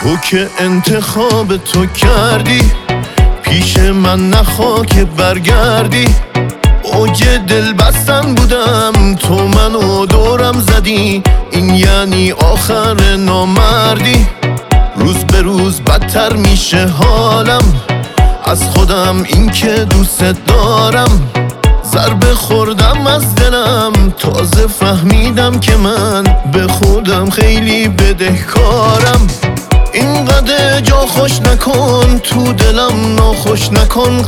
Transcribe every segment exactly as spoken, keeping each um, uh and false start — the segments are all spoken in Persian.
تو که انتخاب تو کردی، پیش من نخوا که برگردی. اوج دل بستن بودم، تو منو دورم زدی، این یعنی آخر نامردی. روز به روز بدتر میشه حالم، از خودم این که دوست دارم. ضربه خوردم از دلم، تازه فهمیدم که من به خودم خیلی بدهکارم. اینقدر جا خوش نکن، تو دلم ناخوش نکن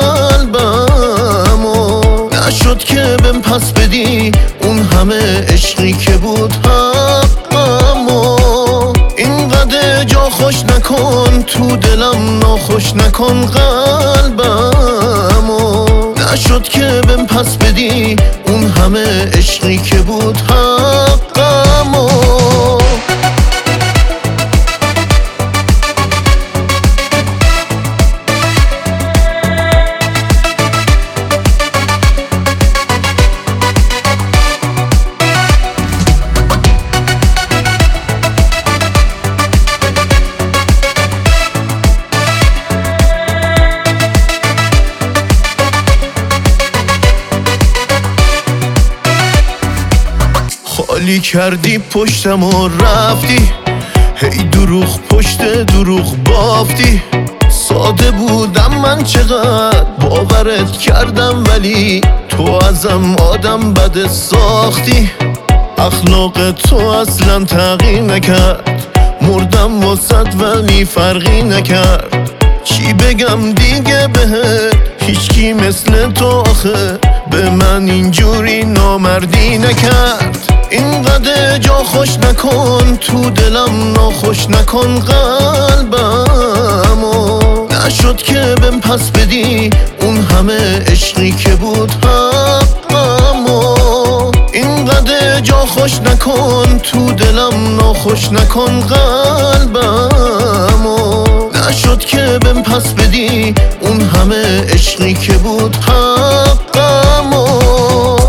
قلبمو. نشد که بهم پس بدی اون همه عشقی که بود حقمو. اینقدر جا خوش نکن، تو دلم ناخوش نکن قلبمو. نشد که بهم پس بدی اون همه عشقی که بود حقمو. خالی کردی پشتم و رفتی، هی دروغ پشت دروغ بافتی. ساده بودم من چقدر باورت کردم، ولی تو ازم آدم بد ساختی. اخلاق تو اصلا تغییر نکرد، مردم واسد ولی فرقی نکرد. چی بگم دیگه بهت، هیچکی مثل تو آخه به من اینجوری نامردی نکرد. اینقدر جا خوش نکن، تو دلم ناخوش نکن قلبمو. نشد که بهم پس بدی اون همه عشقی که بود حقمو. اینقدر جا خوش نکن، تو دلم ناخوش نکن قلبمو. نشد که بهم پس بدی اون همه عشقی که بود حقمو.